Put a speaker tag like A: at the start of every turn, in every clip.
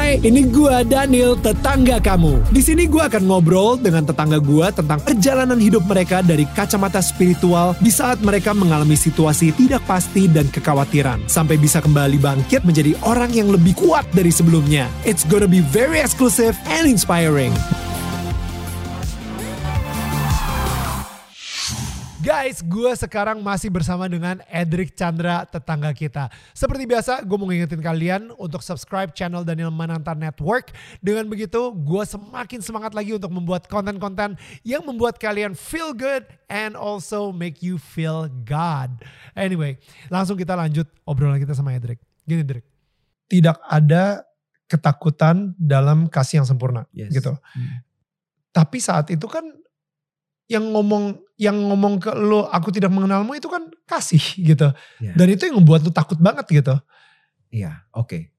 A: Hai, ini gua Daniel, tetangga kamu. Di sini gua akan ngobrol dengan tetangga gua tentang perjalanan hidup mereka dari kacamata spiritual di saat mereka mengalami situasi tidak pasti dan kekhawatiran, sampai bisa kembali bangkit menjadi orang yang lebih kuat dari sebelumnya. It's gonna be very exclusive and inspiring. Guys, gue sekarang masih bersama dengan Edric Chandra, tetangga kita. Seperti biasa, gue mau ngingetin kalian untuk subscribe channel Daniel Mananta Network. Dengan begitu, gue semakin semangat lagi untuk membuat konten-konten yang membuat kalian feel good and also make you feel God. Anyway, langsung kita lanjut obrolan kita sama Edric. Gini, Edric. Tidak ada ketakutan dalam kasih yang sempurna, gitu. Tapi saat itu kan yang ngomong ke lo, aku tidak mengenalmu, itu kan kasih gitu. Yeah. Dan itu yang membuat lo takut banget gitu.
B: Iya, oke.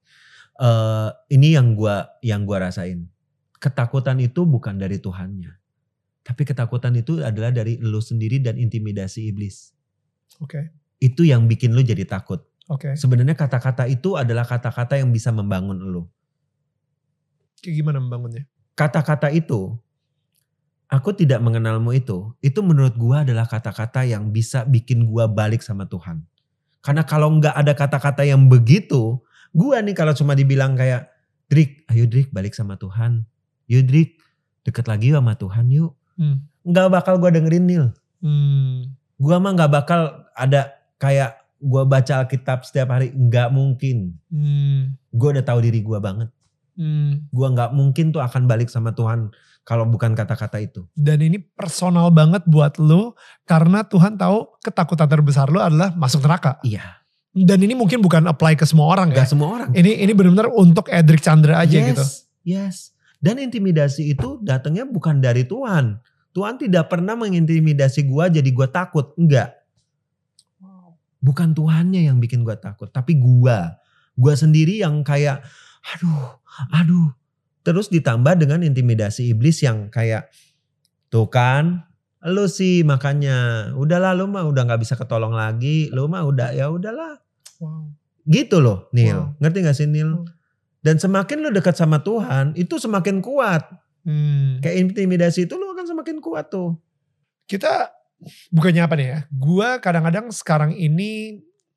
B: Ini yang gua rasain. Ketakutan itu bukan dari Tuhannya. Tapi ketakutan itu adalah dari lo sendiri dan intimidasi iblis.
A: Oke.
B: Itu yang bikin lo jadi takut.
A: Oke.
B: Sebenarnya kata-kata itu adalah kata-kata yang bisa membangun lo.
A: Kayak gimana membangunnya?
B: Kata-kata itu, aku tidak mengenalmu itu menurut gua adalah kata-kata yang bisa bikin gua balik sama Tuhan. Karena kalau nggak ada kata-kata yang begitu, gua nih kalau cuma dibilang kayak, Drik, ayo Drik balik sama Tuhan. Yuk Drik, deket lagi sama Tuhan yuk. Nggak bakal gua dengerin Nil. Gua mah nggak bakal ada kayak gua baca Alkitab setiap hari, nggak mungkin. Gua udah tahu diri gua banget. Gua nggak mungkin tuh akan balik sama Tuhan kalau bukan kata-kata itu.
A: Dan ini personal banget buat lo karena Tuhan tahu ketakutan terbesar lo adalah masuk neraka.
B: Iya.
A: Dan ini mungkin bukan apply ke semua orang.
B: Gak semua orang.
A: Ini benar-benar untuk Edric Chandra aja gitu.
B: Yes. Dan intimidasi itu datangnya bukan dari Tuhan. Tuhan tidak pernah mengintimidasi gua jadi gua takut. Enggak. Bukan Tuhannya yang bikin gua takut. Tapi gua sendiri yang kayak aduh. Terus ditambah dengan intimidasi iblis yang kayak, tuh kan, lu sih makanya, udahlah lu mah udah gak bisa ketolong lagi, lu mah udah ya udahlah.
A: Wow.
B: Gitu loh Nil, ngerti gak sih Nil?
A: Wow.
B: Dan semakin lu dekat sama Tuhan, itu semakin kuat. Kayak intimidasi itu lu akan semakin kuat tuh.
A: Kita, bukannya apa nih ya, gua kadang-kadang sekarang ini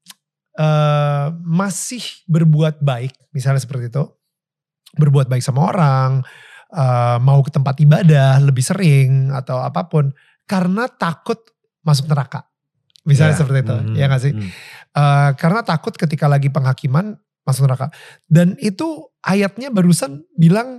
A: masih berbuat baik, misalnya seperti itu. Berbuat baik sama orang, mau ke tempat ibadah lebih sering atau apapun karena takut masuk neraka. Misalnya seperti itu, ya gak sih? Karena takut ketika lagi penghakiman masuk neraka. Dan itu ayatnya barusan bilang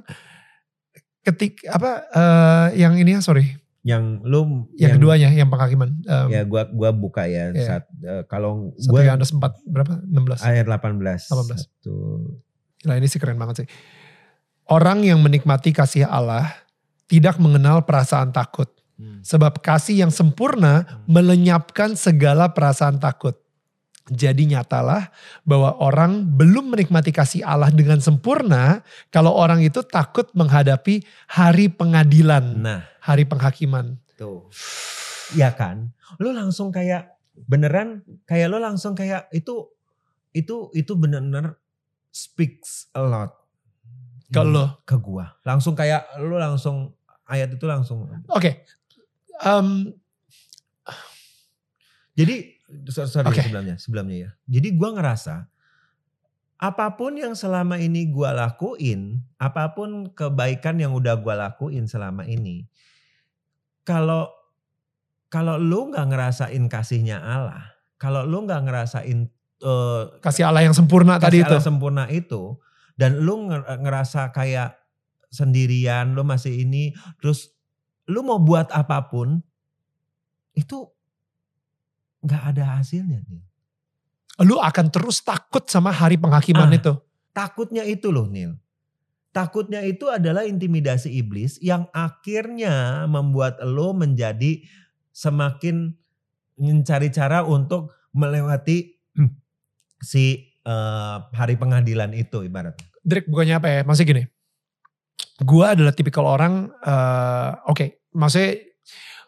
A: yang ini ya, sorry.
B: Yang lu
A: yang keduanya yang penghakiman.
B: Ya gua buka ya saat kalau
A: gua Yohanes 4 berapa? 16.
B: Ayat 18.
A: Nah ini sih keren banget sih. Orang yang menikmati kasih Allah tidak mengenal perasaan takut. Sebab kasih yang sempurna melenyapkan segala perasaan takut. Jadi nyatalah bahwa orang belum menikmati kasih Allah dengan sempurna kalau orang itu takut menghadapi hari pengadilan. Hari penghakiman.
B: Tuh. Ya kan? Lu langsung kayak beneran kayak lu langsung kayak itu bener-bener speaks a lot.
A: Ke lo?
B: Ke gua. Langsung kayak lu langsung ayat itu langsung.
A: Oke.
B: Jadi sebelumnya ya. Jadi gua ngerasa apapun yang selama ini gua lakuin, apapun kebaikan yang udah gua lakuin selama ini, kalau lu nggak ngerasain kasihnya Allah, kalau lu nggak ngerasain
A: kasih Allah yang sempurna tadi itu,
B: Allah sempurna itu, dan lu ngerasa kayak sendirian, lu masih ini, terus lu mau buat apapun, itu gak ada hasilnya.
A: Lu akan terus takut sama hari penghakiman itu.
B: Takutnya itu loh Nil. Takutnya itu adalah intimidasi iblis yang akhirnya membuat lu menjadi semakin mencari cara untuk melewati si hari pengadilan itu ibaratnya.
A: Drik, bukannya apa ya, maksudnya gini. Gue adalah tipikal orang, maksudnya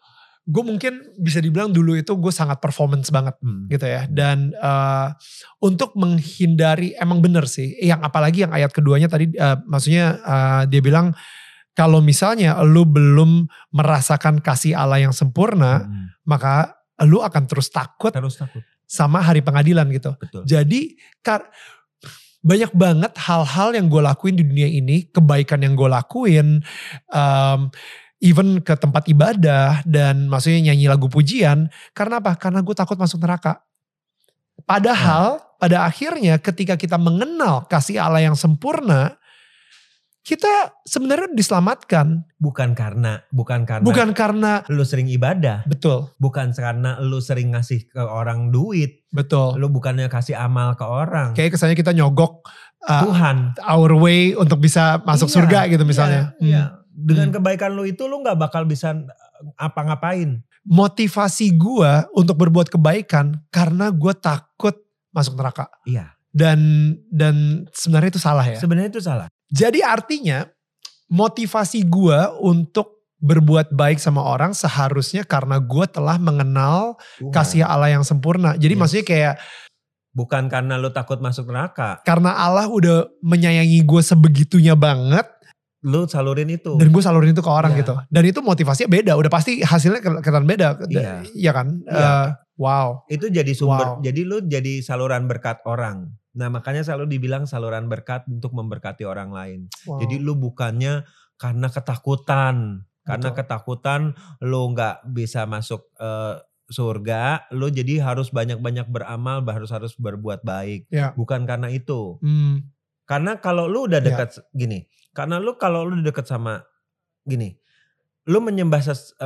A: gue mungkin bisa dibilang dulu itu gue sangat performance banget gitu ya. Dan untuk menghindari, emang bener sih, yang apalagi yang ayat keduanya tadi, maksudnya dia bilang kalau misalnya lu belum merasakan kasih Allah yang sempurna, maka lu akan terus takut sama hari pengadilan gitu.
B: Betul.
A: Jadi banyak banget hal-hal yang gue lakuin di dunia ini, kebaikan yang gue lakuin, even ke tempat ibadah dan maksudnya nyanyi lagu pujian. Karena apa? Karena gue takut masuk neraka. Padahal pada akhirnya ketika kita mengenal kasih Allah yang sempurna, kita sebenarnya diselamatkan. Bukan karena
B: lu sering ibadah.
A: Betul.
B: Bukan karena lu sering ngasih ke orang duit.
A: Betul.
B: Lu bukannya kasih amal ke orang.
A: Kayak kesannya kita nyogok
B: Tuhan.
A: Our way untuk bisa masuk surga gitu misalnya.
B: Iya. Dengan kebaikan lu itu lu gak bakal bisa apa-ngapain.
A: Motivasi gue untuk berbuat kebaikan karena gue takut masuk neraka.
B: Iya.
A: Dan sebenarnya itu salah ya.
B: Sebenarnya itu salah.
A: Jadi artinya motivasi gue untuk berbuat baik sama orang seharusnya karena gue telah mengenal kasih Allah yang sempurna. Jadi maksudnya kayak
B: bukan karena lu takut masuk neraka.
A: Karena Allah udah menyayangi gue sebegitunya banget.
B: Lu salurin itu.
A: Dan gue salurin itu ke orang gitu. Dan itu motivasinya beda. Udah pasti hasilnya kelihatan beda. Iya kan?
B: Iya.
A: Wow.
B: Itu jadi sumber. Jadi lu jadi saluran berkat orang. Nah makanya selalu dibilang saluran berkat untuk memberkati orang lain. Wow. Jadi lu bukannya karena ketakutan. Karena ketakutan lu gak bisa masuk surga. Lu jadi harus banyak-banyak beramal. Harus berbuat baik. Yeah. Bukan karena itu. Karena kalau lu udah dekat gini. Karena lu kalau lu dekat sama gini. Lu menyembah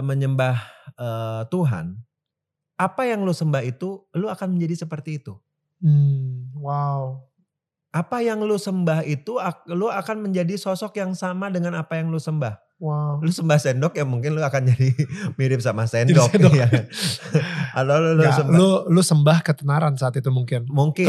B: Tuhan. Apa yang lu sembah itu lu akan menjadi seperti itu.
A: Wow.
B: Apa yang lu sembah itu lu akan menjadi sosok yang sama dengan apa yang lu sembah.
A: Wow.
B: Lu sembah sendok ya mungkin lu akan jadi mirip sama sendok. Ya. Atau
A: lu sembah ketenaran saat itu mungkin.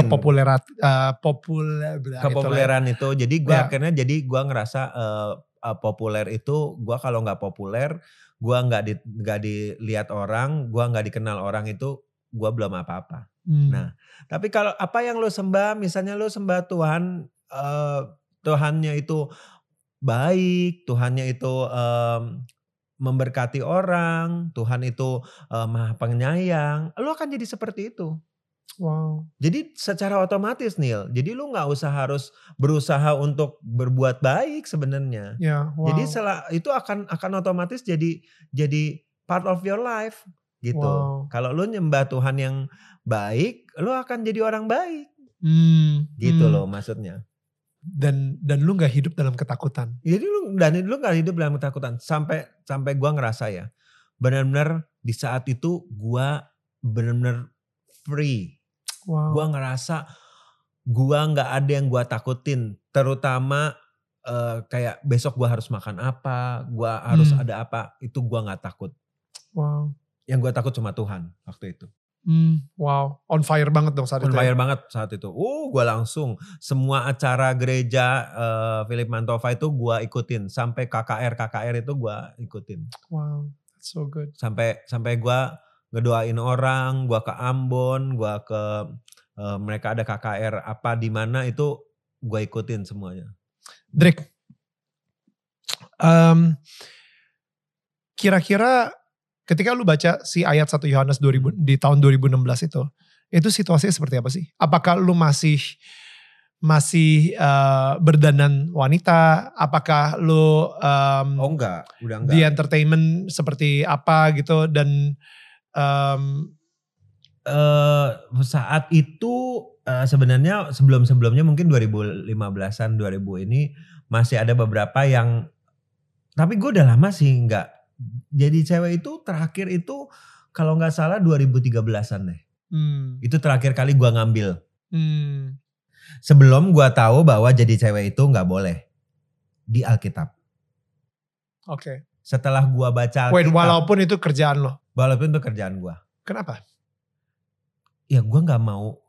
B: Kepopuleran itu. Jadi gua akhirnya gua ngerasa populer itu gua kalau nggak populer, gua nggak dilihat orang, gua nggak dikenal orang itu gua belum apa-apa. Nah, tapi kalau apa yang lu sembah, misalnya lu sembah Tuhan, Tuhannya itu baik, Tuhannya itu memberkati orang, Tuhan itu maha penyayang, lu akan jadi seperti itu.
A: Wow.
B: Jadi secara otomatis Neil, jadi lu gak usah harus berusaha untuk berbuat baik sebenarnya.
A: Yeah, wow.
B: Jadi itu akan otomatis jadi part of your life gitu.
A: Wow.
B: Kalau lu nyembah Tuhan yang baik, lu akan jadi orang baik. Gitu loh maksudnya.
A: Dan lu gak hidup dalam ketakutan.
B: Jadi lu gak hidup dalam ketakutan. Sampai gua ngerasa ya. Benar-benar di saat itu gua benar-benar free.
A: Wow.
B: Gua ngerasa gua gak ada yang gua takutin. Terutama kayak besok gua harus makan apa. Gua harus ada apa. Itu gua gak takut.
A: Wow.
B: Yang gua takut cuma Tuhan waktu itu.
A: Wow, on fire banget dong saat itu.
B: On fire banget saat itu. Gue langsung semua acara gereja Philip Mantova itu gue ikutin. Sampai KKR itu gue ikutin.
A: Wow, that's so good.
B: Sampai gue ngedoain orang, gue ke Ambon, gue ke mereka ada KKR apa di mana itu gue ikutin semuanya.
A: Drake, kira-kira ketika lu baca si ayat 1 Yohanes 2000 di tahun 2016 itu situasinya seperti apa sih? Apakah lu masih berdandan wanita? Apakah lu
B: udah enggak.
A: Di entertainment seperti apa gitu dan
B: saat itu sebenarnya sebelumnya mungkin 2015-an 2000 ini masih ada beberapa yang, tapi gue udah lama sih enggak. Jadi cewek itu terakhir itu kalau gak salah 2013an deh. Itu terakhir kali gue ngambil. Sebelum gue tahu bahwa jadi cewek itu gak boleh. Di Alkitab.
A: Oke.
B: Setelah gue baca Alkitab.
A: Walaupun itu kerjaan lo?
B: Walaupun itu kerjaan gue.
A: Kenapa?
B: Ya gue gak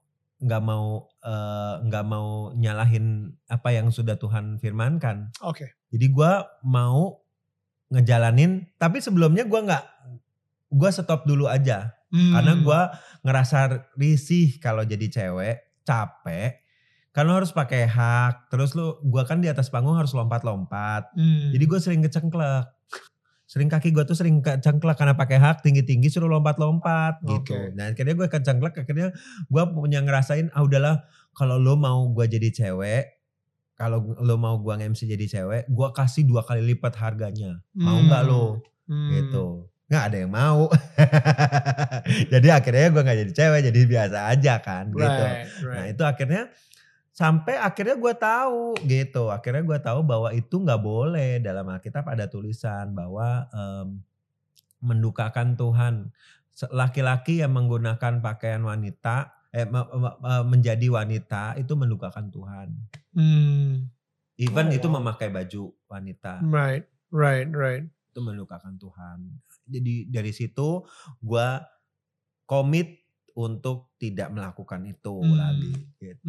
B: mau nyalahin apa yang sudah Tuhan firmankan.
A: Oke.
B: Jadi gue mau ngejalanin, tapi sebelumnya gue gue stop dulu aja. Karena gue ngerasa risih kalau jadi cewek, capek. Karena harus pakai hak, terus gue kan di atas panggung harus lompat-lompat. Jadi gue sering kecengklek. Sering kaki gue tuh sering kecengklek karena pakai hak tinggi-tinggi suruh lompat-lompat gitu. Nah akhirnya gue kecengklek, akhirnya gue punya ngerasain udahlah kalau lo mau gue jadi cewek, kalau lo mau gue nge-MC jadi cewek, gue kasih 2 kali lipat harganya. Mau gak lo? Gitu. Gak ada yang mau. Jadi akhirnya gue gak jadi cewek, jadi biasa aja kan gitu. Nah itu akhirnya sampai akhirnya gue tahu gitu. Akhirnya gue tahu bahwa itu gak boleh. Dalam Alkitab ada tulisan bahwa mendukakan Tuhan. Laki-laki yang menggunakan pakaian wanita, menjadi wanita itu mendukakan Tuhan. Even itu memakai baju wanita.
A: Right.
B: Itu mendukakan Tuhan. Jadi dari situ gue komit untuk tidak melakukan itu lagi gitu.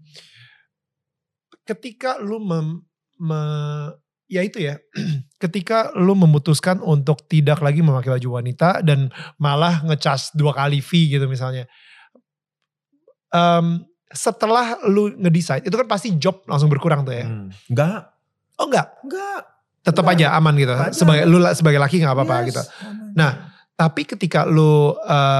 A: Ketika lu ketika lu memutuskan untuk tidak lagi memakai baju wanita dan malah ngecas 2 kali fee gitu misalnya. Setelah lu nge-decide, itu kan pasti job langsung berkurang tuh ya?
B: Enggak.
A: Oh enggak?
B: Enggak.
A: Tetap aja aman gitu. Sebagai laki gak apa-apa gitu. Nah, tapi ketika lu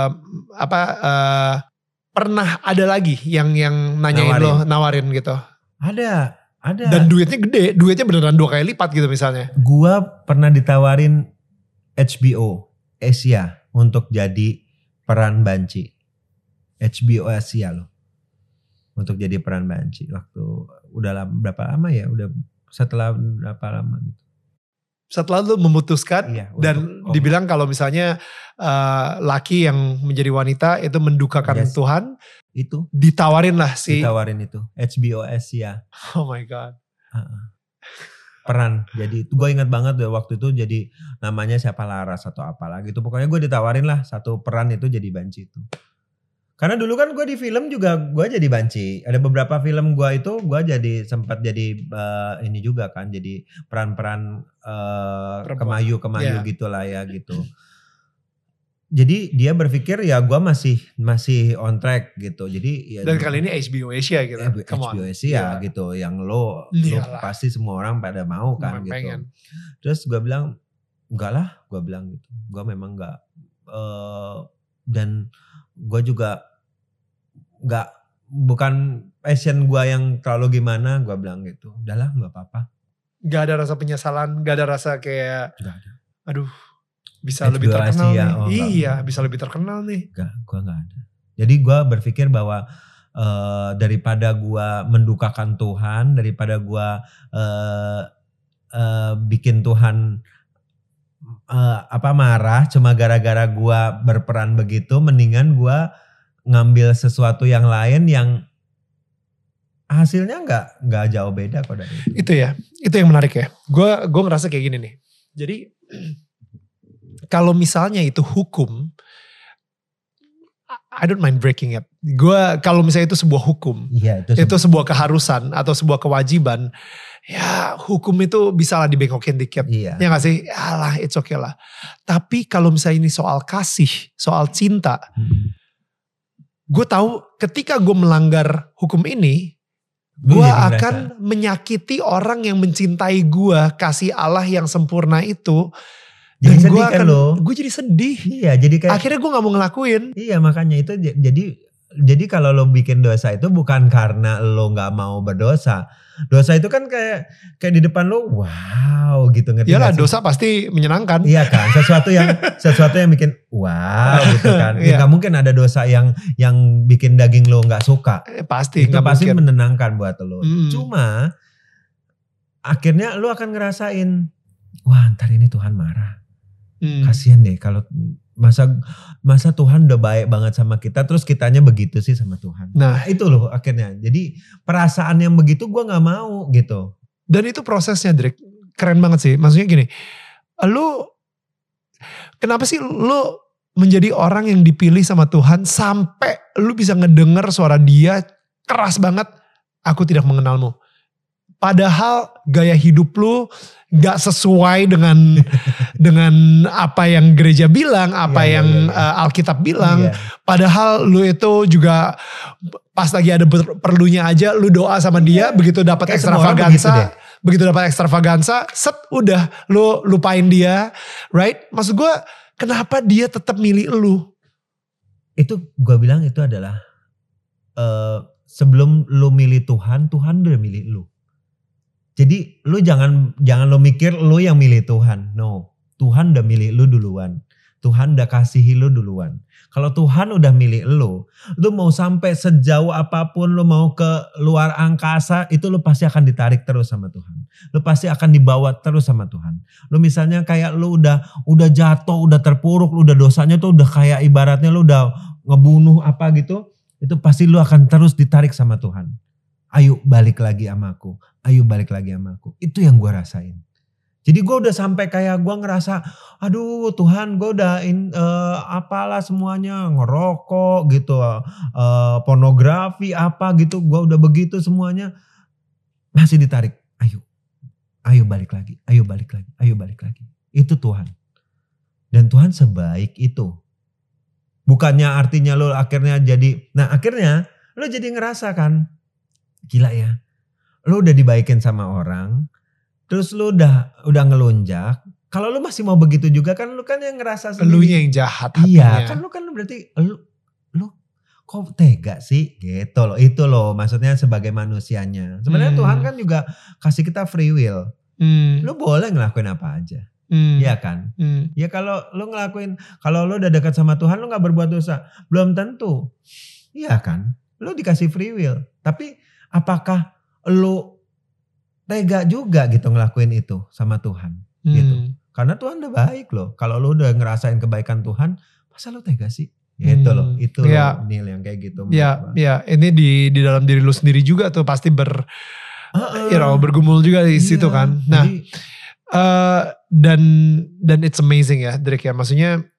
A: pernah ada lagi yang nanyain lo, nawarin gitu?
B: Ada.
A: Dan duitnya gede, duitnya beneran 2 kali lipat gitu misalnya.
B: Gua pernah ditawarin HBO Asia untuk jadi peran Banci. HBO Asia loh. Untuk jadi peran Banci. Waktu udah berapa lama ya? Udah setelah berapa lama gitu.
A: Setelah lu memutuskan dan dibilang kalau misalnya laki yang menjadi wanita itu mendukakan Tuhan.
B: Itu.
A: Ditawarin itu.
B: HBO Asia.
A: Oh my God.
B: Peran. Jadi gue ingat banget deh waktu itu jadi namanya siapa Laras atau apalah gitu. Pokoknya gue ditawarin lah satu peran itu jadi Banci itu. Karena dulu kan gue di film juga gue jadi Banci. Ada beberapa film gue itu gue jadi sempat jadi ini juga kan. Jadi peran-peran kemayu gitulah ya gitu. Jadi dia berpikir ya gue masih on track gitu. Jadi ya,
A: dan kali ini HBO Asia gitu.
B: HBO Asia gitu. Yang lo pasti semua orang pada mau kan gitu. Pengen. Terus gue bilang enggak lah. Gue bilang gitu. Gue memang enggak. Dan gue juga bukan passion gue yang terlalu gimana, gue bilang gitu. Udahlah gak apa-apa.
A: Gak ada rasa penyesalan, gak ada rasa kayak,
B: gak ada.
A: Aduh bisa lebih terkenal
B: ya,
A: nih. Bisa lebih terkenal nih.
B: Gue gak ada. Jadi gue berpikir bahwa daripada gue mendukakan Tuhan, daripada gue bikin Tuhan marah cuma gara-gara gue berperan begitu, mendingan gue ngambil sesuatu yang lain yang hasilnya nggak jauh beda kok dari
A: itu ya. Itu yang menarik ya. Gue ngerasa kayak gini nih. Jadi kalau misalnya itu hukum, I don't mind breaking it. Kalau misalnya itu sebuah hukum, itu sebuah keharusan atau sebuah kewajiban, ya hukum itu bisa lah dibengokin dikit. Ya gak sih? Yalah, it's okay lah. Tapi kalau misalnya ini soal kasih, soal cinta, gue tahu ketika gue melanggar hukum ini, gue akan menyakiti orang yang mencintai gue, kasih Allah yang sempurna itu.
B: Jadi sedih kan lo?
A: Gue jadi sedih.
B: Iya, jadi kayak
A: akhirnya gue gak mau ngelakuin.
B: Iya, makanya itu jadi kalau lo bikin dosa itu bukan karena lo gak mau berdosa. Dosa itu kan kayak di depan lo, wow gitu, ngerti?
A: Iyalah, dosa pasti menyenangkan.
B: Iya kan, sesuatu yang bikin wow gitu kan. Ya gak mungkin ada dosa yang bikin daging lo gak suka.
A: Pasti.
B: Itu pasti menenangkan buat lo. Cuma akhirnya lo akan ngerasain, wah ntar ini Tuhan marah. Kasian deh kalau masa Tuhan udah baik banget sama kita, terus kitanya begitu sih sama Tuhan. Nah itu loh akhirnya. Jadi perasaan yang begitu gue gak mau gitu.
A: Dan itu prosesnya Drake, keren banget sih. Maksudnya gini, kenapa sih lu menjadi orang yang dipilih sama Tuhan sampai lu bisa ngedenger suara dia keras banget, aku tidak mengenalmu. Padahal gaya hidup lu gak sesuai dengan apa yang gereja bilang, apa
B: Iya,
A: yang
B: iya.
A: Alkitab bilang.
B: Iya.
A: Padahal lu itu juga pas lagi ada perlunya aja lu doa sama dia, begitu dapat
B: Kayak semua orang begitu deh.
A: begitu dapat ekstravaganza, set udah lu lupain dia, right? Maksud gue kenapa dia tetap milih lu?
B: Itu gue bilang itu adalah sebelum lu milih Tuhan, Tuhan udah milih lu. Jadi lu jangan lu mikir lu yang milih Tuhan. No, Tuhan udah milih lu duluan. Tuhan udah kasihi lu duluan. Kalau Tuhan udah milih lu mau sampai sejauh apapun, lu mau ke luar angkasa, itu lu pasti akan ditarik terus sama Tuhan. Lu pasti akan dibawa terus sama Tuhan. Lu misalnya kayak lu udah jatuh, udah terpuruk, lu udah dosanya tuh udah kayak ibaratnya lu udah ngebunuh apa gitu, itu pasti lu akan terus ditarik sama Tuhan. Ayo balik lagi sama aku. Ayo balik lagi sama aku. Itu yang gue rasain. Jadi gue udah sampai kayak gue ngerasa, aduh Tuhan gue udah apalah semuanya, ngerokok gitu, pornografi apa gitu, gue udah begitu semuanya. Masih ditarik, ayo balik lagi, ayo balik lagi, ayo balik lagi. Itu Tuhan. Dan Tuhan sebaik itu. Bukannya artinya lo akhirnya akhirnya lo jadi ngerasa kan, gila ya, lo udah dibaikin sama orang, terus lu udah ngelunjak. Kalau lu masih mau begitu juga kan lu kan yang ngerasa sendiri.
A: Elunya yang jahat hatinya.
B: Iya, kan lu berarti lu kok tega sih gitu loh. Itu loh maksudnya sebagai manusianya. Sebenarnya Tuhan kan juga kasih kita free will. Lu boleh ngelakuin apa aja. Iya kan? Ya kalau lu udah dekat sama Tuhan lu gak berbuat dosa, belum tentu. Iya kan? Lu dikasih free will. Tapi apakah lu tega juga gitu ngelakuin itu sama Tuhan gitu. Karena Tuhan udah baik loh. Kalau lu udah ngerasain kebaikan Tuhan, masa lu tega sih? Gitu loh. Itu loh Neil yang kayak gitu.
A: Ya, ini di dalam diri lu sendiri juga tuh pasti bergumul juga di situ kan. Nah, dan it's amazing ya, Drake ya. Maksudnya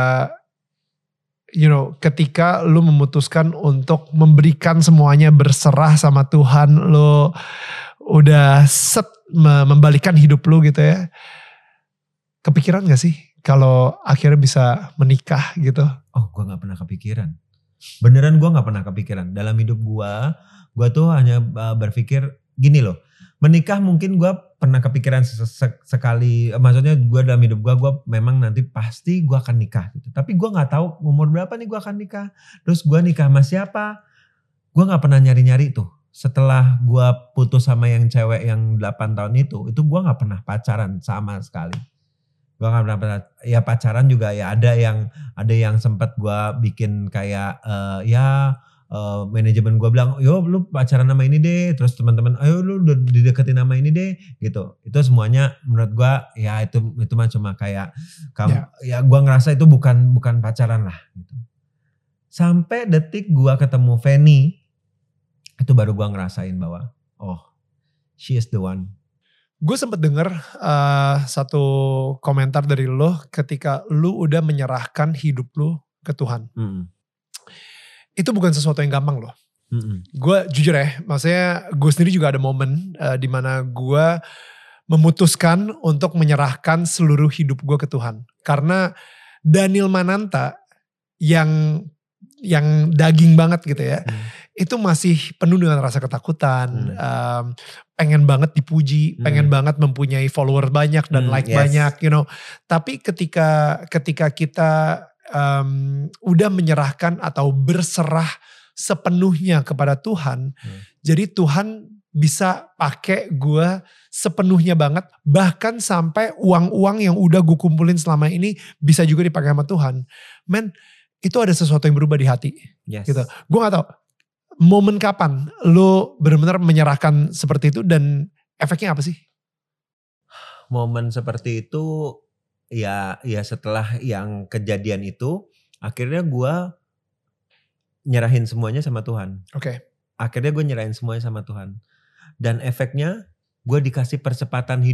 A: ketika lu memutuskan untuk memberikan semuanya, berserah sama Tuhan, lu udah membalikan hidup lu gitu ya. Kepikiran gak sih kalau akhirnya bisa menikah gitu?
B: Oh, gue gak pernah kepikiran. Beneran gue gak pernah kepikiran. Dalam hidup gue tuh hanya berpikir gini loh. Menikah mungkin gue pernah kepikiran sekali. Maksudnya gue dalam hidup gue memang nanti pasti gue akan nikah gitu. Tapi gue gak tahu umur berapa nih gue akan nikah. Terus gue nikah sama siapa. Gue gak pernah nyari-nyari tuh. Setelah gue putus sama yang cewek yang 8 tahun itu gue gak pernah pacaran sama sekali. Gue gak pernah pacaran juga ya ada yang sempat gue bikin kayak manajemen gue bilang, yo lu pacaran sama ini deh, terus teman-teman, ayo lu udah dideketin sama ini deh, gitu. Itu semuanya menurut gue ya itu mah cuma kayak ya gue ngerasa itu bukan pacaran lah. Gitu. Sampai detik gue ketemu Fanny. Itu baru gue ngerasain bahwa she is the one.
A: Gue sempet denger satu komentar dari lo ketika lo udah menyerahkan hidup lo ke Tuhan. Itu bukan sesuatu yang gampang loh. Gue jujur ya, maksudnya gue sendiri juga ada momen dimana gue memutuskan untuk menyerahkan seluruh hidup gue ke Tuhan. Karena Daniel Mananta yang daging banget gitu ya. Itu masih penuh dengan rasa ketakutan, pengen banget dipuji, pengen banget mempunyai follower banyak dan banyak, Tapi ketika kita udah menyerahkan atau berserah sepenuhnya kepada Tuhan, jadi Tuhan bisa pakai gue sepenuhnya banget, bahkan sampai uang-uang yang udah gue kumpulin selama ini bisa juga dipakai sama Tuhan. Men, itu ada sesuatu yang berubah di hati, gitu. Gue gak tahu momen kapan lo benar-benar menyerahkan seperti itu dan efeknya apa sih?
B: Momen seperti itu ya setelah yang kejadian itu akhirnya gue nyerahin semuanya sama Tuhan.
A: Oke.
B: Akhirnya gue nyerahin semuanya sama Tuhan. Dan efeknya gue dikasih percepatan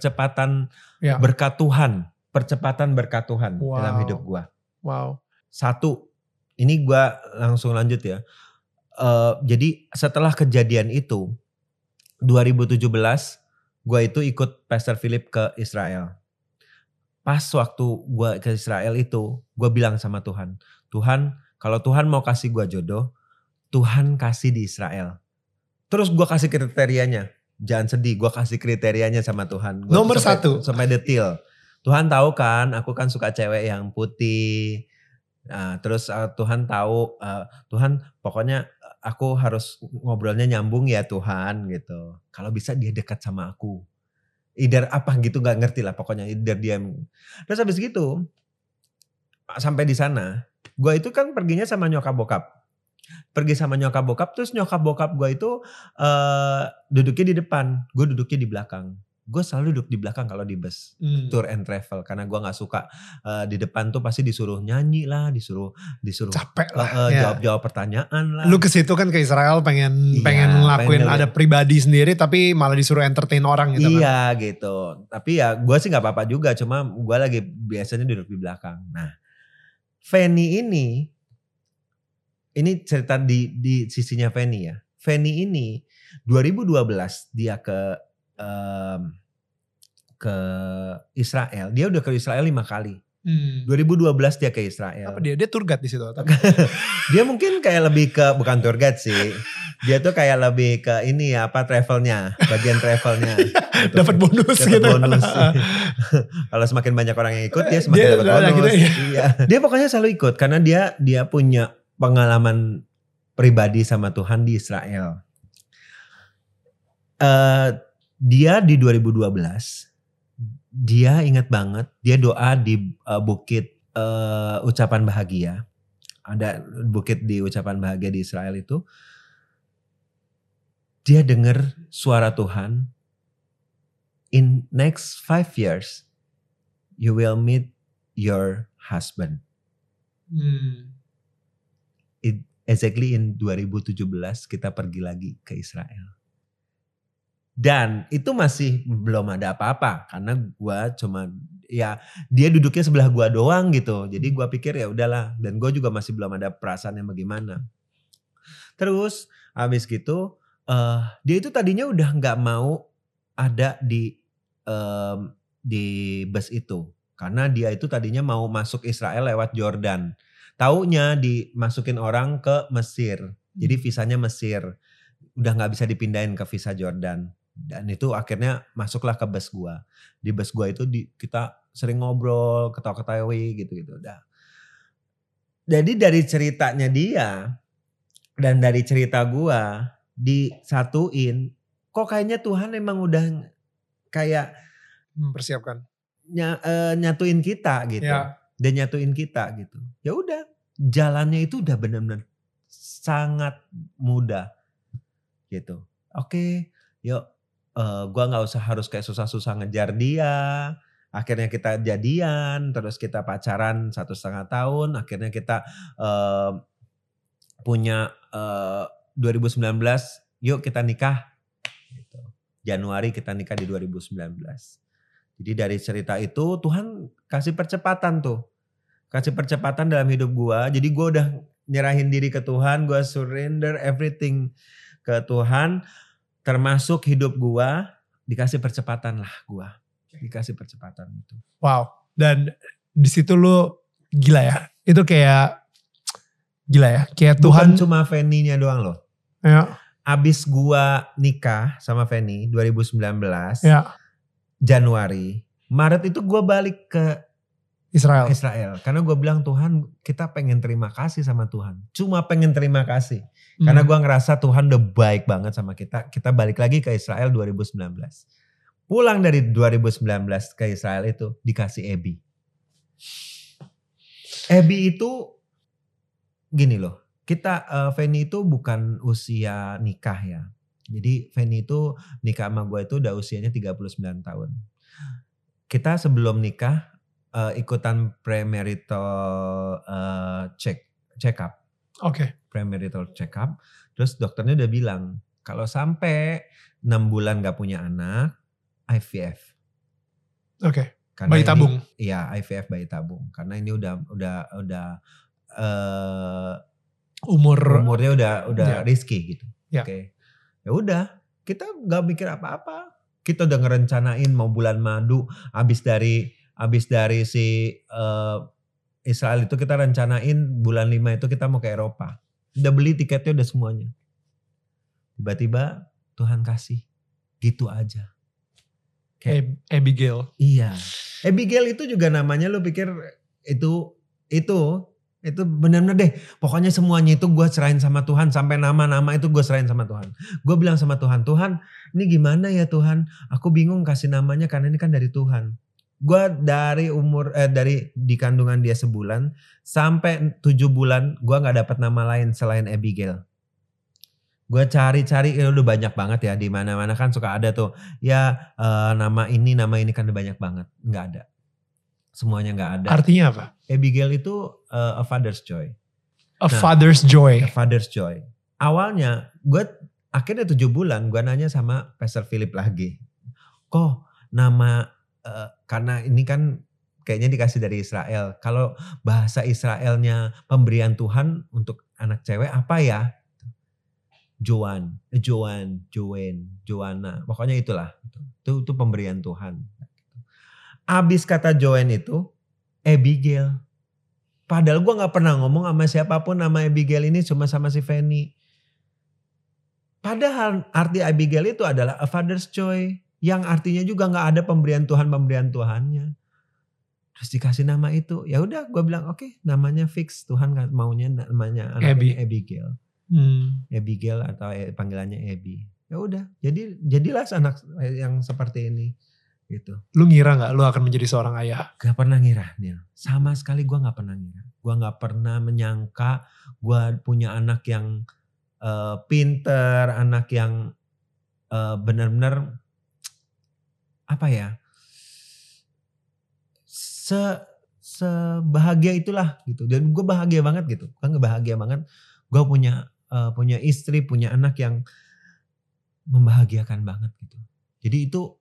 B: berkat Tuhan. Percepatan berkat Tuhan dalam hidup gue.
A: Wow.
B: Satu, ini gue langsung lanjut ya. Jadi setelah kejadian itu, 2017 gue itu ikut Pastor Philip ke Israel. Pas waktu gue ke Israel itu, gue bilang sama Tuhan, Tuhan kalau Tuhan mau kasih gue jodoh, Tuhan kasih di Israel. Terus gue kasih kriterianya, jangan sedih, gue kasih kriterianya sama Tuhan. Gua
A: Nomor satu.
B: sampai detail. Tuhan tahu kan, aku kan suka cewek yang putih. Nah, terus Tuhan tahu, Tuhan pokoknya aku harus ngobrolnya nyambung ya Tuhan gitu. Kalau bisa dia dekat sama aku. Either apa gitu gak ngerti lah pokoknya. Either dia. Terus habis gitu, sampai di sana, gue itu kan perginya sama nyokap bokap. Pergi sama nyokap bokap, terus nyokap bokap gue itu duduknya di depan. Gue duduknya di belakang. Gue selalu duduk di belakang kalau di bus tour and travel, karena gue nggak suka di depan tuh pasti disuruh nyanyi lah, disuruh
A: capek lah, ya.
B: jawab pertanyaan lah.
A: Lu ke situ kan ke Israel pengen ngelakuin ada pribadi sendiri, tapi malah disuruh entertain orang gitu.
B: Iya kan? Gitu. Tapi ya gue sih nggak apa-apa juga, cuma gue lagi biasanya duduk di belakang. Nah, Fanny ini cerita di sisinya Fanny ya. Fanny ini 2012 dia ke Israel. Dia udah ke Israel 5 kali. 2012 dia ke Israel.
A: Apa dia tour guide di situ?
B: Dia mungkin kayak lebih ke, bukan tour guide sih. Dia tuh kayak lebih ke ini ya, travelnya, bagian travelnya.
A: Dapat bonus gitu.
B: Bonus. Kalau semakin banyak orang yang ikut, dia semakin dapat bonus. Gitu, ya. Iya. Dia pokoknya selalu ikut karena dia punya pengalaman pribadi sama Tuhan di Israel. Dia di 2012, dia ingat banget, dia doa di bukit ucapan bahagia. Ada bukit di ucapan bahagia di Israel itu. Dia dengar suara Tuhan, in next 5 years, you will meet your husband. Exactly in 2017 kita pergi lagi ke Israel. Dan itu masih belum ada apa-apa karena gue cuma ya dia duduknya sebelah gue doang gitu. Jadi gue pikir ya udahlah, dan gue juga masih belum ada perasaan yang bagaimana. Terus habis gitu dia itu tadinya udah nggak mau ada di bus itu karena dia itu tadinya mau masuk Israel lewat Jordan. Taunya dimasukin orang ke Mesir. Jadi visanya Mesir. Udah gak bisa dipindahin ke visa Jordan. Dan itu akhirnya masuklah ke bus gua. Di bus gua itu kita sering ngobrol, ketawa-ketawi gitu-gitu. Jadi dari ceritanya dia dan dari cerita gua disatuin, kok kayaknya Tuhan emang udah kayak
A: mempersiapkan,
B: nyatuin kita gitu. Ya. Dan nyatuin kita gitu. Ya udah, jalannya itu udah benar-benar sangat mudah gitu. Oke, yuk gue nggak usah harus kayak susah-susah ngejar dia. Akhirnya kita jadian, terus kita pacaran 1,5 tahun. Akhirnya kita punya 2019, yuk kita nikah. Gitu. Januari kita nikah di 2019. Jadi dari cerita itu Tuhan kasih percepatan tuh. Kasih percepatan dalam hidup gue. Jadi gue udah nyerahin diri ke Tuhan. Gue surrender everything ke Tuhan. Termasuk hidup gue. Dikasih percepatan lah gue. Dikasih percepatan itu.
A: Wow. Dan di situ lu gila ya. Itu kayak gila ya. Kayak Tuhan.
B: Bukan cuma Fanny-nya doang loh.
A: Ya.
B: Abis gue nikah sama Fanny 2019.
A: Ya.
B: Januari, Maret itu gue balik ke Israel. Karena gue bilang Tuhan, kita pengen terima kasih sama Tuhan. Cuma pengen terima kasih. Karena gue ngerasa Tuhan udah baik banget sama kita. Kita balik lagi ke Israel 2019. Pulang dari 2019 ke Israel itu dikasih Abby. Abby itu gini loh. Fanny itu bukan usia nikah ya. Jadi Fanny itu nikah sama gue itu udah usianya 39 tahun. Kita sebelum nikah ikutan premarital check up.
A: Oke.
B: Premarital check up. Terus dokternya udah bilang kalau sampai 6 bulan gak punya anak, IVF.
A: Oke. Bayi tabung.
B: Iya, IVF bayi tabung. Karena ini udah
A: umurnya
B: udah risky gitu.
A: Ya.
B: Oke. Ya udah, kita gak mikir apa-apa. Kita udah ngerencanain mau bulan madu, habis dari si Israel itu kita rencanain bulan 5 itu kita mau ke Eropa. Udah beli tiketnya udah semuanya. Tiba-tiba Tuhan kasih. Gitu aja.
A: Abigail.
B: Iya. Abigail itu juga namanya lu pikir itu benar-benar deh. Pokoknya semuanya itu gue serahin sama Tuhan. Sampai nama-nama itu gue serahin sama Tuhan. Gue bilang sama Tuhan, Tuhan ini gimana ya Tuhan? Aku bingung kasih namanya karena ini kan dari Tuhan. Gue dari di kandungan dia sebulan sampai 7 bulan gue gak dapat nama lain selain Abigail. Gue cari-cari udah banyak banget ya, di mana-mana kan suka ada tuh ya nama ini kan banyak banget. Nggak ada, semuanya nggak ada.
A: Artinya apa?
B: Abigail itu a father's joy.
A: Father's joy.
B: A father's joy. Awalnya gue akhirnya 7 bulan gue nanya sama Pastor Philip lagi, kok nama karena ini kan kayaknya dikasih dari Israel. Kalau bahasa Israelnya pemberian Tuhan untuk anak cewek apa ya? Joanna, pokoknya itulah. Itu pemberian Tuhan. Abis kata Joan itu Abigail. Padahal gue gak pernah ngomong sama siapapun nama Abigail ini, cuma sama si Fanny. Padahal arti Abigail itu adalah a father's joy. Yang artinya juga gak ada pemberian Tuhannya. Terus dikasih nama itu. Ya udah gue bilang oke, namanya fix. Tuhan gak maunya namanya anaknya Abigail. Abigail atau panggilannya Abby. Ya udah, jadilah anak yang seperti ini gitu.
A: Lu ngira nggak lu akan menjadi seorang ayah?
B: Gak pernah ngira, Neil. Sama sekali gue gak pernah ngira. Gue gak pernah menyangka gue punya anak yang pinter, anak yang benar-benar apa ya, sebahagia itulah gitu. Dan gue bahagia banget gitu. Gue bahagia banget. Gue punya istri, punya anak yang membahagiakan banget gitu. Jadi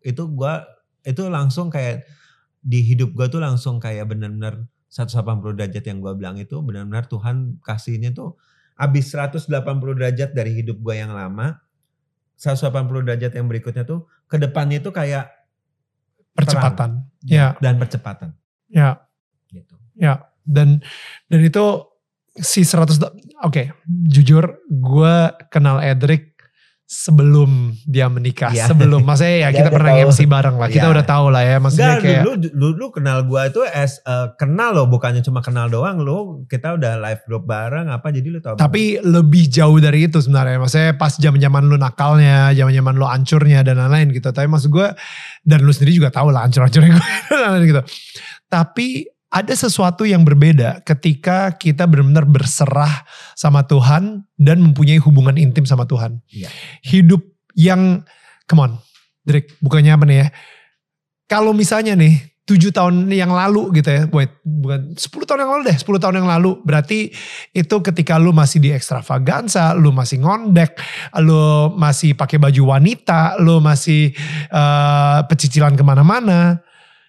B: itu langsung kayak di hidup gue tuh langsung kayak benar-benar 180 derajat yang gue bilang itu benar-benar Tuhan kasihnya tuh abis 180 derajat dari hidup gue yang lama, 180 derajat yang berikutnya tuh ke depannya itu kayak
A: percepatan.
B: Ya. Dan percepatan.
A: Ya.
B: Gitu.
A: Ya. Dan itu si 100, jujur gue kenal Edric sebelum dia menikah, sebelum, maksudnya ya kita pernah MC bareng lah, kita udah tahu lah ya, maksudnya kayak.
B: Dulu kenal gue itu kenal loh, bukannya cuma kenal doang lo, kita udah live group bareng apa, jadi lo tau. Tapi
A: lebih jauh dari itu sebenarnya, maksudnya pas zaman lo nakalnya, zaman lo hancurnya dan lain-lain gitu, tapi maksud gue, dan lo sendiri juga tahu lah hancur-hancurnya gue dan lain-lain gitu. Tapi ada sesuatu yang berbeda ketika kita benar-benar berserah sama Tuhan dan mempunyai hubungan intim sama Tuhan.
B: Iya.
A: Hidup yang, come on, Drake, bukannya apa nih ya. Kalau misalnya nih, 7 tahun yang lalu gitu ya, bukan 10 tahun yang lalu deh, 10 tahun yang lalu. Berarti itu ketika lu masih di ekstravaganza, lu masih ngondek, lu masih pakai baju wanita, lu masih pecicilan kemana-mana.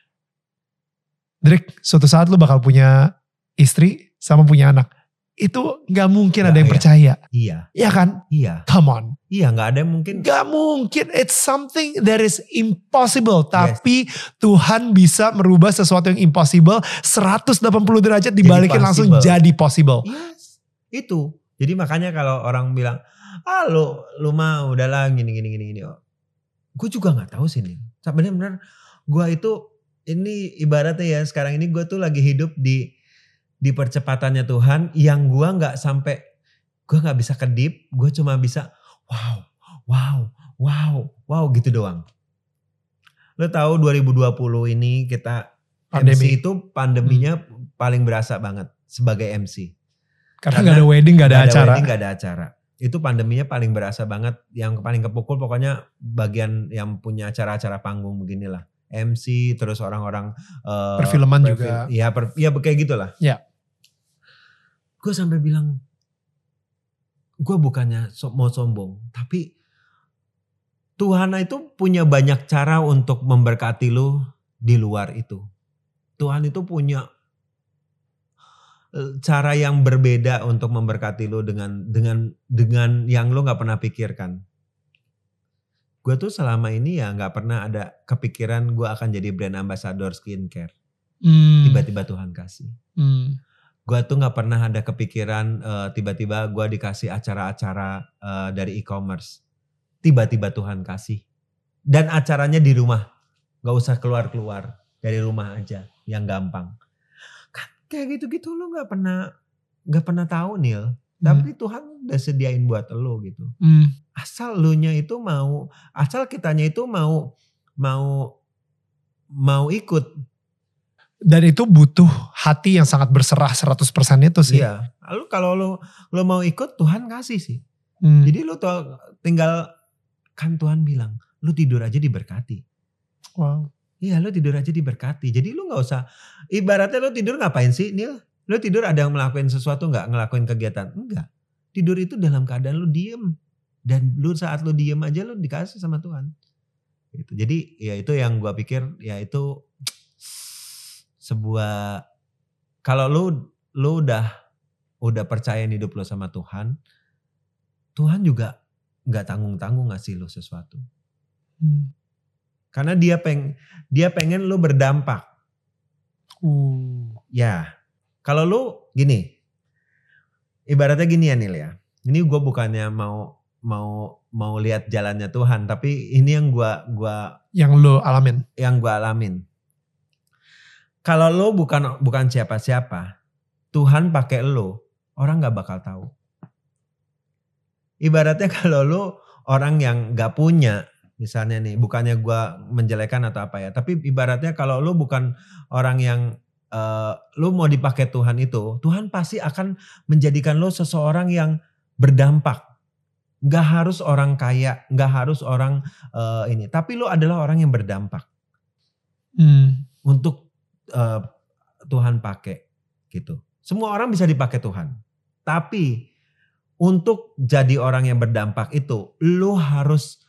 A: Drake, suatu saat lu bakal punya istri sama punya anak. Itu gak mungkin ada yang percaya.
B: Iya.
A: Iya kan?
B: Iya.
A: Come on.
B: Iya, gak ada yang mungkin.
A: Gak mungkin. It's something that is impossible. Tapi Tuhan bisa merubah sesuatu yang impossible 180 derajat dibalikin langsung jadi possible.
B: Yes. Itu. Jadi makanya kalau orang bilang, lu mah udahlah gini. Gue juga gak tahu sih nih. Bener-bener gue itu, ini ibaratnya ya sekarang ini gue tuh lagi hidup di percepatannya Tuhan yang gue gak bisa kedip, gue cuma bisa wow gitu doang. Lo tahu 2020 ini kita MC itu pandeminya paling berasa banget sebagai MC.
A: Karena gak ada wedding, gak ada
B: acara. Itu pandeminya paling berasa banget, yang paling kepukul pokoknya bagian yang punya acara-acara panggung beginilah. MC, terus orang-orang
A: perfilman juga.
B: Ya kayak gitulah.
A: Ya.
B: Gue sampai bilang, gue bukannya mau sombong, tapi Tuhan itu punya banyak cara untuk memberkati lu di luar itu. Tuhan itu punya cara yang berbeda untuk memberkati lu dengan yang lu nggak pernah pikirkan. gue tuh selama ini ya gak pernah ada kepikiran gue akan jadi brand ambassador skincare. Tiba-tiba Tuhan kasih. Gue tuh gak pernah ada kepikiran tiba-tiba gue dikasih acara-acara dari e-commerce. Tiba-tiba Tuhan kasih. Dan acaranya di rumah. Gak usah keluar-keluar. Dari rumah aja. Yang gampang. Kan kayak gitu-gitu lo gak pernah tahu Neil. Tapi Tuhan udah sediain buat lo gitu. Asal lunya itu mau, asal kitanya itu mau ikut.
A: Dan itu butuh hati yang sangat berserah 100% itu sih.
B: Iya. Lalu kalau lo mau ikut, Tuhan kasih sih. Jadi lo tinggal, kan Tuhan bilang, lo tidur aja diberkati.
A: Wow.
B: Iya, lo tidur aja diberkati. Jadi lo gak usah, ibaratnya lo tidur ngapain sih Neil? Lo tidur ada yang ngelakuin sesuatu gak? Ngelakuin kegiatan? Enggak. Tidur itu dalam keadaan lo diem. Dan lo saat lo diem aja lo dikasih sama Tuhan. Gitu. Jadi ya itu yang gue pikir ya itu sebuah, kalau lo udah percayain hidup lo sama Tuhan, Tuhan juga gak tanggung-tanggung ngasih lo sesuatu. Karena dia pengen lo berdampak. Ya. Kalau lu gini, ibaratnya gini ya Nil ya. Ini gue bukannya mau lihat jalannya Tuhan, tapi ini yang
A: yang lu alamin.
B: Yang gue alamin. Kalau lu bukan siapa-siapa, Tuhan pakai lu, orang nggak bakal tahu. Ibaratnya kalau lu orang yang nggak punya, misalnya nih, bukannya gue menjelekan atau apa ya, tapi ibaratnya kalau lu bukan orang yang lu mau dipakai Tuhan itu, Tuhan pasti akan menjadikan lu seseorang yang berdampak. Gak harus orang kaya, gak harus orang ini, tapi lu adalah orang yang berdampak. Untuk Tuhan pakai gitu. Semua orang bisa dipakai Tuhan. Tapi untuk jadi orang yang berdampak itu, lu harus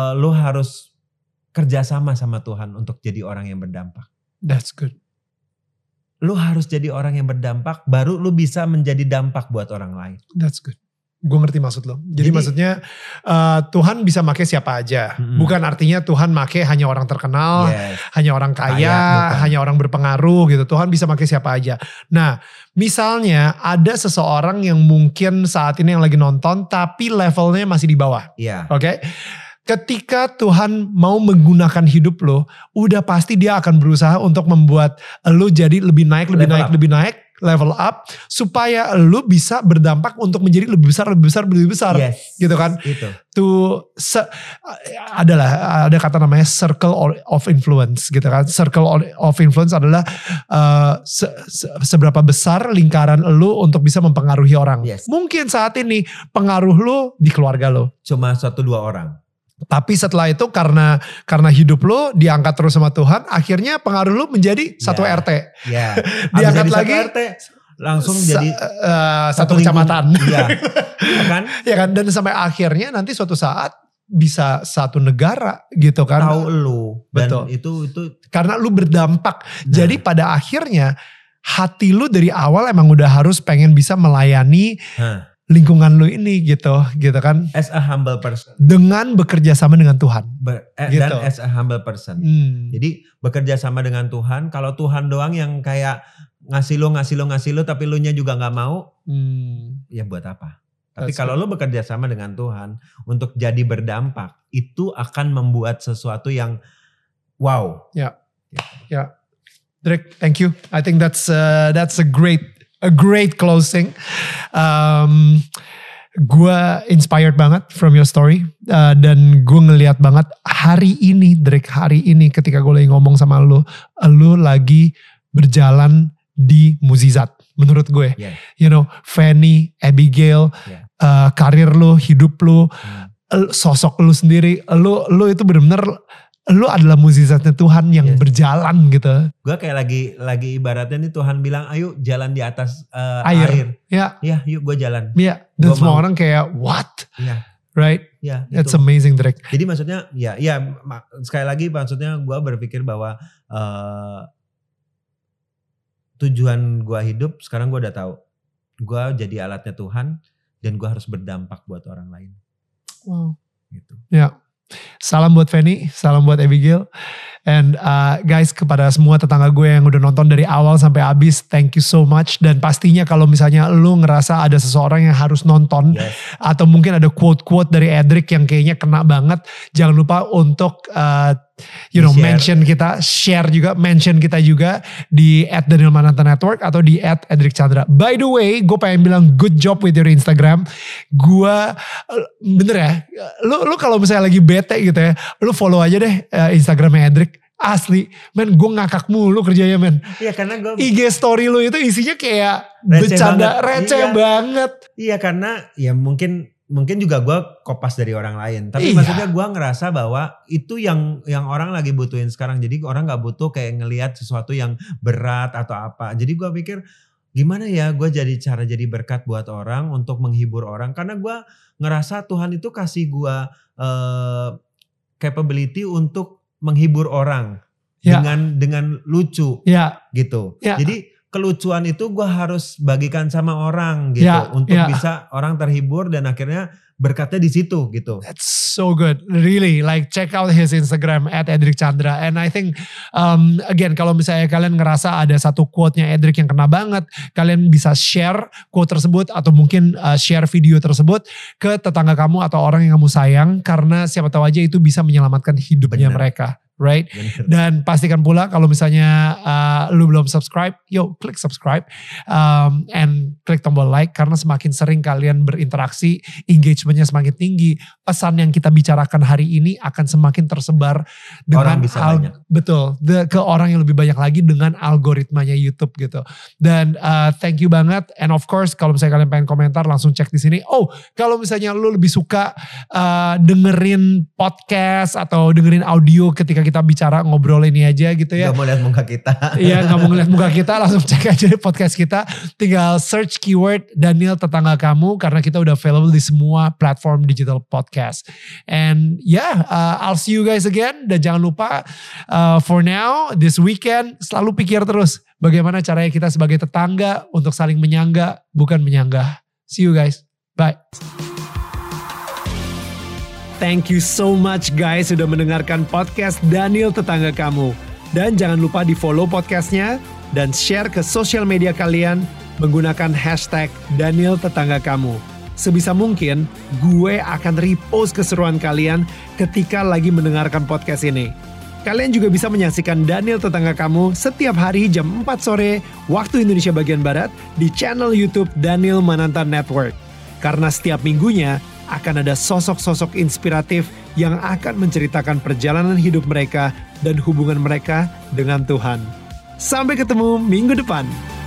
B: kerjasama sama Tuhan untuk jadi orang yang berdampak.
A: That's good.
B: Lu harus jadi orang yang berdampak, baru lu bisa menjadi dampak buat orang lain.
A: That's good. Gue ngerti maksud lo. Jadi maksudnya Tuhan bisa make siapa aja. Bukan artinya Tuhan make hanya orang terkenal, hanya orang kaya, hanya orang berpengaruh gitu. Tuhan bisa make siapa aja. Nah misalnya ada seseorang yang mungkin saat ini yang lagi nonton tapi levelnya masih di bawah. Oke? Ketika Tuhan mau menggunakan hidup lo, udah pasti dia akan berusaha untuk membuat lo jadi lebih naik, level up, supaya lo bisa berdampak untuk menjadi lebih besar, gitu kan?
B: Itu.
A: Ada kata namanya circle of influence, gitu kan? Circle of influence adalah seberapa besar lingkaran lo untuk bisa mempengaruhi orang. Mungkin saat ini pengaruh lo di keluarga lo
B: cuma 1-2 orang.
A: Tapi setelah itu karena hidup lo diangkat terus sama Tuhan, akhirnya pengaruh lo menjadi satu RT. Diangkat lagi
B: RT, langsung jadi
A: satu kecamatan.
B: Iya kan?
A: Ya kan, dan sampai akhirnya nanti suatu saat bisa satu negara gitu kan.
B: Tahu lu. Dan
A: betul.
B: Itu
A: karena lu berdampak. Jadi pada akhirnya hati lu dari awal emang udah harus pengen bisa melayani lingkungan lu ini gitu kan.
B: As a humble person.
A: Dengan bekerja sama dengan Tuhan.
B: Gitu. Dan as a humble person. Jadi bekerja sama dengan Tuhan. Kalau Tuhan doang yang kayak ngasih lo tapi lu nya juga gak mau. Ya buat apa? Tapi kalau lu bekerja sama dengan Tuhan untuk jadi berdampak, itu akan membuat sesuatu yang wow.
A: Ya. Drake, thank you. I think that's a great closing. Gue inspired banget from your story. Dan gue ngeliat banget hari ini ketika gue lagi ngomong sama lu lagi berjalan di mukjizat menurut gue. You know, Fanny, Abigail, karir lu, hidup lu, sosok lu sendiri, lu itu benar-benar lu adalah mukjizatnya Tuhan yang berjalan gitu.
B: Gue kayak lagi ibaratnya nih Tuhan bilang, ayo jalan di atas air. Ya, yuk gue jalan.
A: Ya, dan semua orang kayak what? Right?
B: Ya,
A: it's amazing, Drake.
B: Jadi maksudnya, ya sekali lagi maksudnya gue berpikir bahwa tujuan gue hidup sekarang gue udah tahu. Gue jadi alatnya Tuhan dan gue harus berdampak buat orang lain.
A: Wow.
B: Gitu.
A: Ya. Salam buat Fanny, salam buat Abigail. And guys, kepada semua tetangga gue yang udah nonton dari awal sampai habis, thank you so much. Dan pastinya kalau misalnya lu ngerasa ada seseorang yang harus nonton, atau mungkin ada quote-quote dari Edric yang kayaknya kena banget, jangan lupa untuk mention kita, share juga, mention kita juga di @DanielManantaNetwork atau di @EdricChandra. By the way, gue pengen bilang good job with your Instagram. Gue bener ya, lu kalau misalnya lagi bete gitu ya, lu follow aja deh Instagramnya Edric. Asli, men, gue ngakak mulu kerjanya, men.
B: Iya, karena gue
A: IG story lu itu isinya kayak bercanda, receh banget.
B: Iya, karena ya mungkin juga gue kopas dari orang lain. Tapi maksudnya gue ngerasa bahwa itu yang orang lagi butuhin sekarang. Jadi orang gak butuh kayak ngelihat sesuatu yang berat atau apa. Jadi gue pikir gimana ya gue jadi berkat buat orang untuk menghibur orang. Karena gue ngerasa Tuhan itu kasih gue capability untuk menghibur orang dengan lucu gitu. Jadi kelucuan itu gue harus bagikan sama orang gitu untuk bisa orang terhibur dan akhirnya berkatnya di situ gitu.
A: That's so good, really. Like check out his Instagram @EdricChandra. And I think again kalau misalnya kalian ngerasa ada satu quote-nya Edric yang kena banget, kalian bisa share quote tersebut atau mungkin share video tersebut ke tetangga kamu atau orang yang kamu sayang, karena siapa tahu aja itu bisa menyelamatkan hidupnya mereka. Right?
B: Bener.
A: Dan pastikan pula kalau misalnya lu belum subscribe, klik subscribe and klik tombol like, karena semakin sering kalian berinteraksi, engagementnya semakin tinggi, pesan yang kita bicarakan hari ini akan semakin tersebar dengan
B: orang bisa banyak.
A: Betul, ke orang yang lebih banyak lagi dengan algoritmanya YouTube gitu. Dan thank you banget, and of course kalau misalnya kalian pengen komentar langsung cek di sini. Oh, kalau misalnya lu lebih suka dengerin podcast atau dengerin audio ketika kita bicara, ngobrol ini aja gitu ya.
B: Gak mau lihat muka kita.
A: Iya, gak mau ngeliat muka kita, langsung cek aja di podcast kita. Tinggal search keyword Daniel Tetangga Kamu, karena kita udah available di semua platform digital podcast. And I'll see you guys again. Dan jangan lupa for now, this weekend selalu pikir terus bagaimana caranya kita sebagai tetangga untuk saling menyangga, bukan menyanggah. See you guys. Bye. Thank you so much guys sudah mendengarkan podcast Daniel Tetangga Kamu. Dan jangan lupa di follow podcastnya dan share ke sosial media kalian menggunakan hashtag Daniel Tetangga Kamu. Sebisa mungkin gue akan repost keseruan kalian ketika lagi mendengarkan podcast ini. Kalian juga bisa menyaksikan Daniel Tetangga Kamu setiap hari jam 4 sore waktu Indonesia bagian Barat di channel YouTube Daniel Mananta Network. Karena setiap minggunya akan ada sosok-sosok inspiratif yang akan menceritakan perjalanan hidup mereka dan hubungan mereka dengan Tuhan. Sampai ketemu minggu depan.